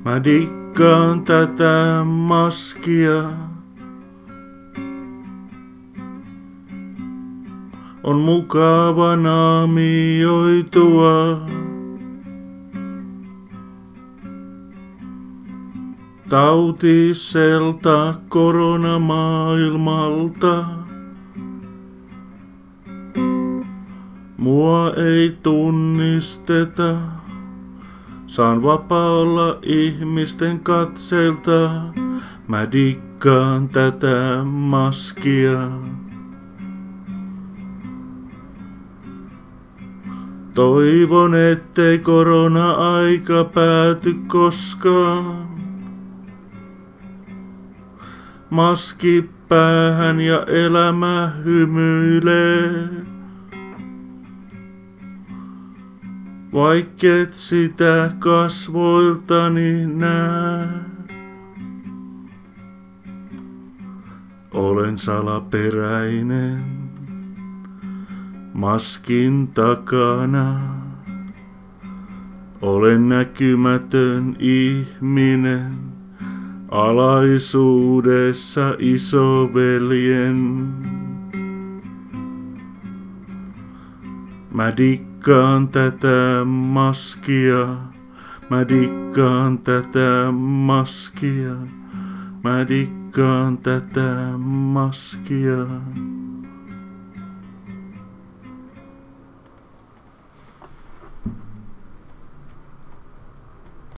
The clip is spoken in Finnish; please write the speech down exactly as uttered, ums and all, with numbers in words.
Mä dikkaan tätä maskia. On mukava naamioitua. Tautiselta koronamaailmalta. Mua ei tunnisteta. Saan vapaalla ihmisten katseilta. Mä dikkaan tätä maskia. Toivon, ettei korona-aika pääty koskaan. Maski päähän ja elämä hymyilee. Vaikket sitä kasvoiltani näe. Olen salaperäinen maskin takana. Olen näkymätön ihminen alaisuudessa isoveljen. Mä dikkaan tätä maskia. Mä dikkaan tätä maskia. Mä dikkaan tätä maskia.